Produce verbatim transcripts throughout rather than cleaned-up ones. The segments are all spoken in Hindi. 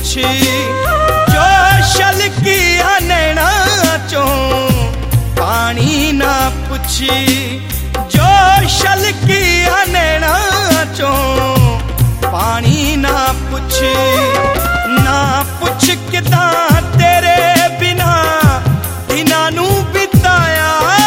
जो छलकिया नैना चो पानी ना पुछी, जो छलकिया नैना चो पानी ना पुछी, ना पुछ किदा तेरे बिना दिना नू बिताया।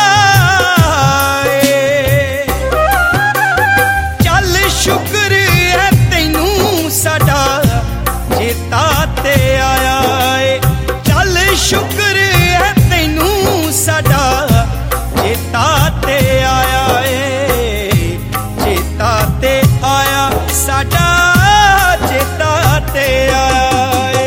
चल शुक्र है तैनू साडा चेता ते आया है, चल शुक्र है तैनू साडा चेता ते आया है, चेता ते आया साडा चेता ते आया है।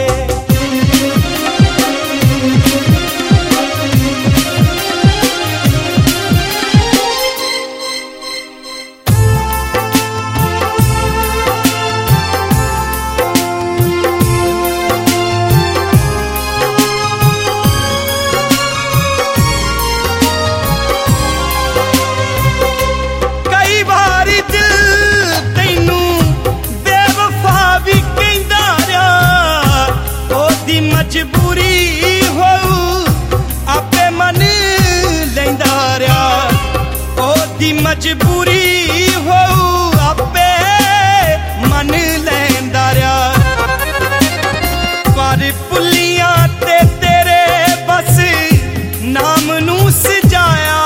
मजबूरी हो आपे मन लैंदा रहा, ओदी मजबूरी हो आपे मन लैंदा रहा। पर पुलियां ते तेरे बस नाम नू सजाया।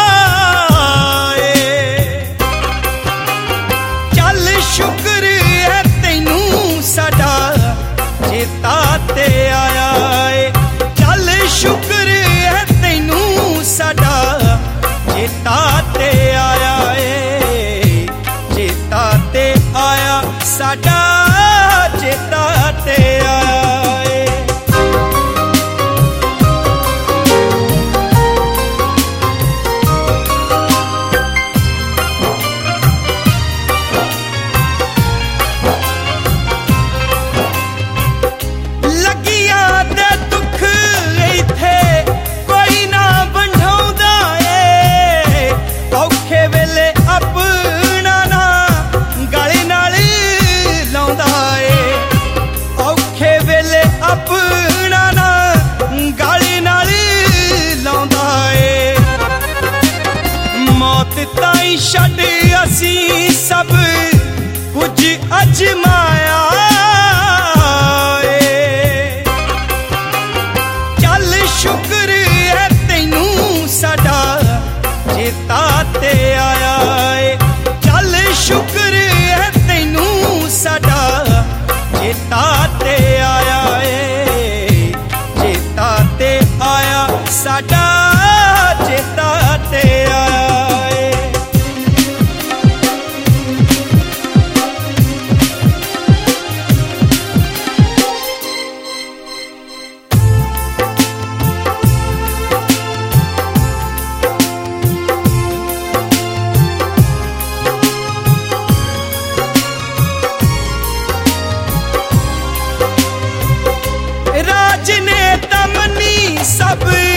चल शुक्र है तैनू साडा चेता ते आया है, चल शुक्र है तैनू साडा चेता ते आया है, चेता ते आया साडा चेता ते आया है। अपना ना गाली नाल लाउंदा ए, मौत ताई छड्ड असी सब कुछ अजमाया ए। चल शुक्र है तैनू साडा चेता ते आया है, चल शुक्र है तैनू साडा चेता ते आया है, चेता ते आया साडा चेता ते आया है। राजनेता मनी सब